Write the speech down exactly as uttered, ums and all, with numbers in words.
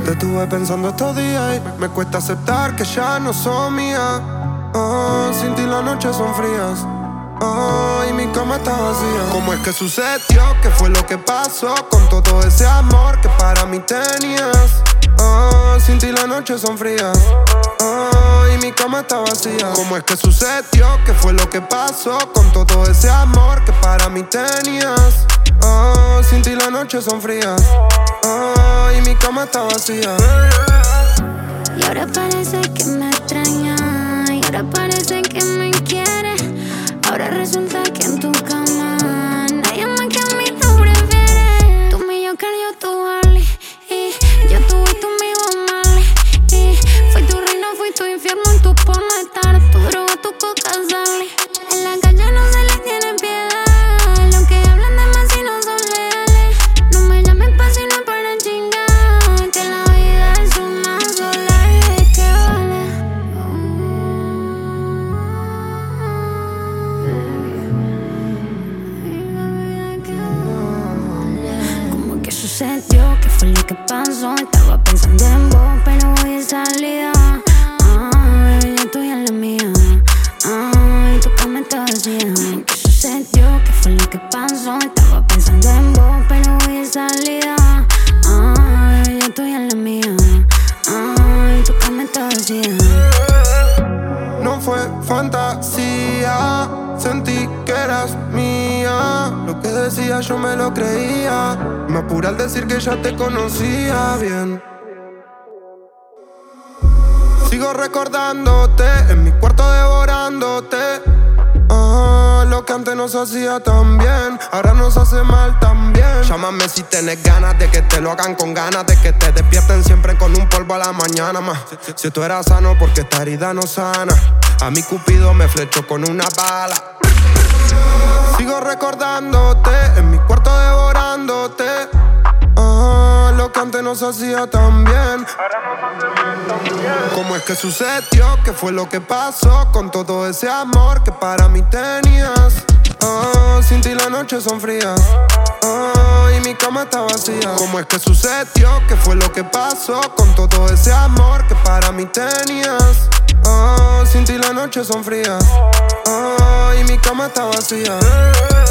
Te estuve pensando estos días y me cuesta aceptar que ya no son mías. Oh, sin ti las noches son frías. Oh, y mi cama está vacía. ¿Cómo es que sucedió? ¿Qué fue lo que pasó con todo ese amor que para mí tenías? Oh, sin ti las noches son frías. Oh, y mi cama está vacía. ¿Cómo es que sucedió? ¿Qué fue lo que pasó con todo ese amor que para mí tenías? Oh, sin ti las noches son frías. Oh, y mi cama está vacía. Y ahora parece que me extraña, y ahora parece que me quiere. Ahora resulta que en tu cama nadie más que a mí tú prefieres. Tú mi Joker, yo tu Harley, y yo tu y tú mi Bob Marley, y fui tu reina, fui tu infierno en tu porno estar, tu droga, tu coca Sally. En la calle no se les tiene piedad, los que hablan de más y no son leales. No me llamen pa' si no es para chingar, que la vida es una sola y de qué vale. ¿Cómo que sucedió? ¿Qué fue lo que pasó? Estaba pensando en vos, pero voy de salida. Ah, baby, yo estoy en la mía. Ah, y tu cama está vacía. ¿Qué sucedió? ¿Qué fue lo que pasó? Estaba pensando en vos, pero voy de salida. Ah, baby, yo estoy en la mía. Ah, y tu cama está vacía. No fue fantasía, sentí que eras mía. Lo que decía yo me lo creía. Me apuré al decir que ya te conocía bien. Sigo recordándote, en mi cuarto devorándote. Ah, lo que antes nos hacía tan bien, ahora nos hace mal también. Llámame si tenés ganas de que te lo hagan con ganas de que te despierten siempre con un polvo a la mañana más. Si esto era sano, porque esta herida no sana. A mi Cupido me flechó con una bala. Sigo recordándote, en mi cuarto devorándote. Ah, lo que antes nos hacía tan bien, ahora nos hace mal también. ¿Cómo es que sucedió? ¿Qué fue lo que pasó con todo ese amor que para mí tenías? Oh, sin ti las noches son frías. Oh, y mi cama está vacía. ¿Cómo es que sucedió? ¿Qué fue lo que pasó con todo ese amor que para mí tenías? Oh, sin ti las noches son frías. Oh, y mi cama está vacía.